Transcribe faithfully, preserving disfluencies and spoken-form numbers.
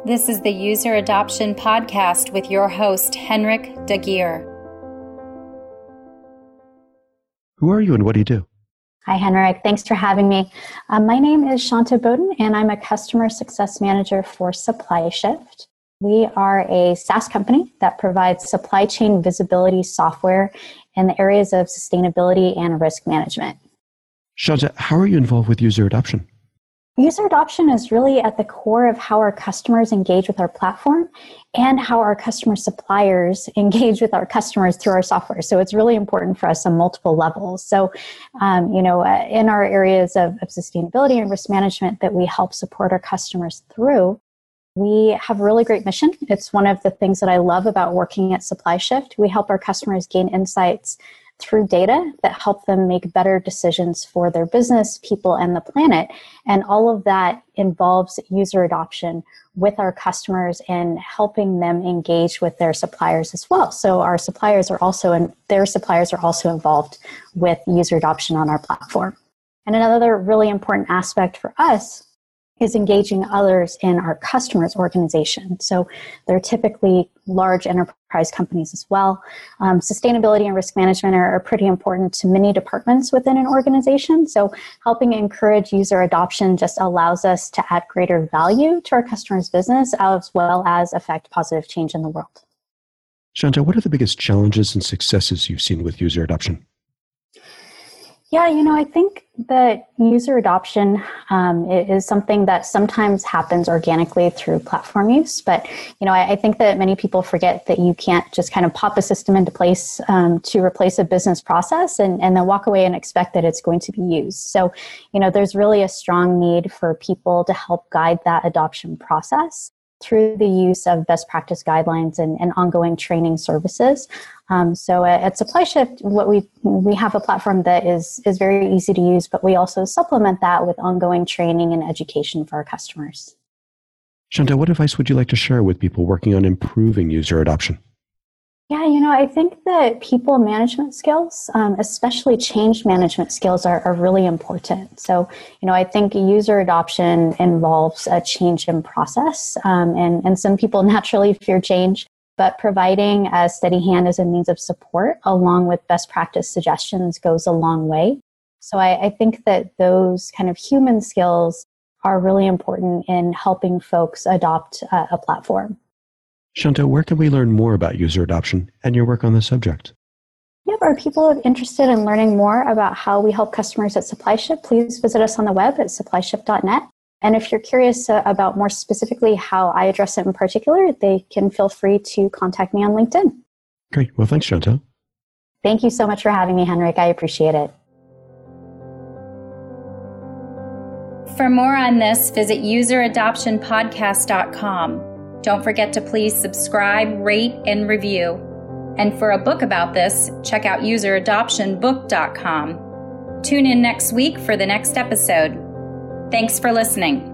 This is the User Adoption Podcast with your host, Henrik Dagier. Who are you and what do you do? Hi, Henrik. Thanks for having me. Uh, my name is Shanta Bowden, and I'm a Customer Success Manager for SupplyShift. We are a SaaS company that provides supply chain visibility software in the areas of sustainability and risk management. Shanta, how are you involved with user adoption? User adoption is really at the core of how our customers engage with our platform and how our customer suppliers engage with our customers through our software. So it's really important for us on multiple levels. So, um, you know, uh, in our areas of, of sustainability and risk management that we help support our customers through, we have a really great mission. It's one of the things that I love about working at SupplyShift. We help our customers gain insights through data that help them make better decisions for their business, people, and the planet. And all of that involves user adoption with our customers and helping them engage with their suppliers as well. So our suppliers are also, and their suppliers are also involved with user adoption on our platform. And another really important aspect for us is engaging others in our customers' organization. So they're typically large enterprise companies as well. Um, sustainability and risk management are, are pretty important to many departments within an organization. So helping encourage user adoption just allows us to add greater value to our customers' business as well as affect positive change in the world. Shanta, what are the biggest challenges and successes you've seen with user adoption? Yeah, you know, I think that user adoption um, is something that sometimes happens organically through platform use. But, you know, I, I think that many people forget that you can't just kind of pop a system into place um, to replace a business process and, and then walk away and expect that it's going to be used. So, you know, there's really a strong need for people to help guide that adoption process through the use of best practice guidelines and, and ongoing training services. Um, so at, at SupplyShift, what we we have a platform that is is very easy to use, but we also supplement that with ongoing training and education for our customers. Shanta, what advice would you like to share with people working on improving user adoption? Yeah, you know, I think that people management skills, um, especially change management skills, are, are really important. So, you know, I think user adoption involves a change in process, um, and, and some people naturally fear change, but providing a steady hand as a means of support along with best practice suggestions goes a long way. So I, I think that those kind of human skills are really important in helping folks adopt a, a platform. Shanta, where can we learn more about user adoption and your work on the subject? Yep, are people interested in learning more about how we help customers at SupplyShift, please visit us on the web at supply shift dot net. And if you're curious uh, about more specifically how I address it in particular, they can feel free to contact me on LinkedIn. Great. Well, thanks, Shanta. Thank you so much for having me, Henrik. I appreciate it. For more on this, visit user adoption podcast dot com. Don't forget to please subscribe, rate, and review. And for a book about this, check out user adoption book dot com. Tune in next week for the next episode. Thanks for listening.